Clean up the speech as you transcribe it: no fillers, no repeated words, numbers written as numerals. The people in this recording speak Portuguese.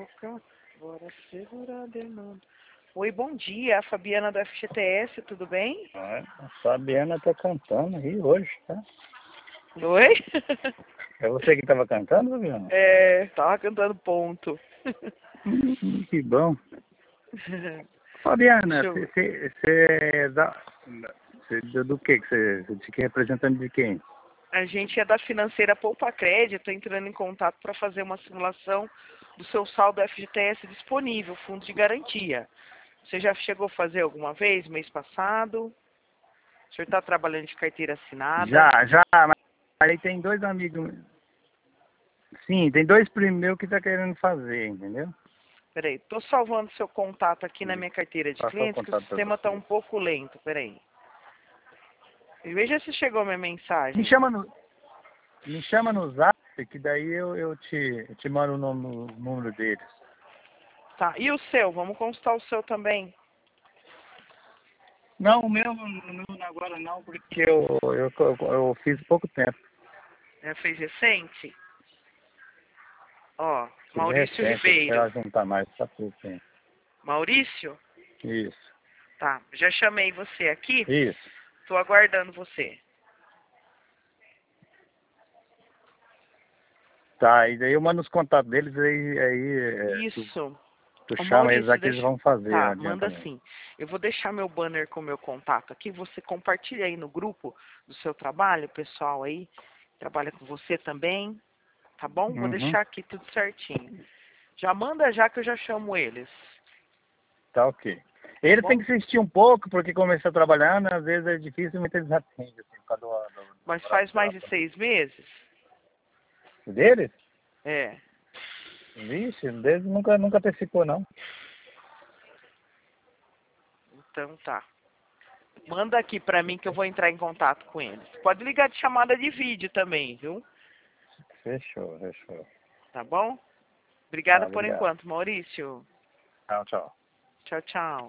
boca, bora segurar a demanda. Oi, bom dia, a Fabiana do FGTS, tudo bem? Ah, a Fabiana tá cantando aí hoje, tá? Oi? É você que tava cantando, Fabiana? Tava cantando ponto. Que bom. Fabiana, Deixa eu ver. você do que você fica representando de quem? A gente é da financeira Poupa Crédito, entrando em contato para fazer uma simulação do seu saldo FGTS disponível, fundo de garantia. Você já chegou a fazer alguma vez, mês passado? O senhor está trabalhando de carteira assinada? Já, mas aí tem dois amigos. Sim, tem dois primos meus que tá querendo fazer, entendeu? Peraí, tô salvando seu contato aqui na minha carteira de Passou o clientes, que o contato para sistema está você. um pouco lento, peraí. Veja se chegou a minha Me mensagem. chama no, me chama no zap, que daí eu te mando o número deles. Tá, e o seu? Vamos consultar o seu também. Não, o meu agora não, porque eu fiz pouco tempo. Fez recente? Ó, Fiz Maurício recente, Ribeiro. espero juntar mais, tá tudo bem. Maurício? Isso, Tá, já chamei você aqui. isso. Tô aguardando você. Tá, e daí eu mando os contatos deles, aí Isso. tu Ô chama eles Maurício, lá que eles deixa. vão fazer o Tá, manda adiantamento. assim. Eu vou deixar meu banner com meu contato aqui. Você compartilha aí no grupo do seu trabalho, pessoal aí. Trabalha com você também. Tá bom? Vou Uhum, deixar aqui tudo certinho. Já manda já que eu já chamo eles. tá ok. Tá Ele tem bom? que insistir um pouco, porque começou trabalhando, às vezes é difícil, mas eles atendem, assim, por causa do Mas horário faz de mais de trabalho. 6 meses? Deles? É. Vixe, deles nunca antecipou, não. Então tá. Manda aqui pra mim que eu vou entrar em contato com eles. Pode ligar de chamada de vídeo também, viu? Fechou, fechou. Tá bom? Tá, Obrigada por obrigado. enquanto, Maurício. Tchau, tchau. Tchau, tchau.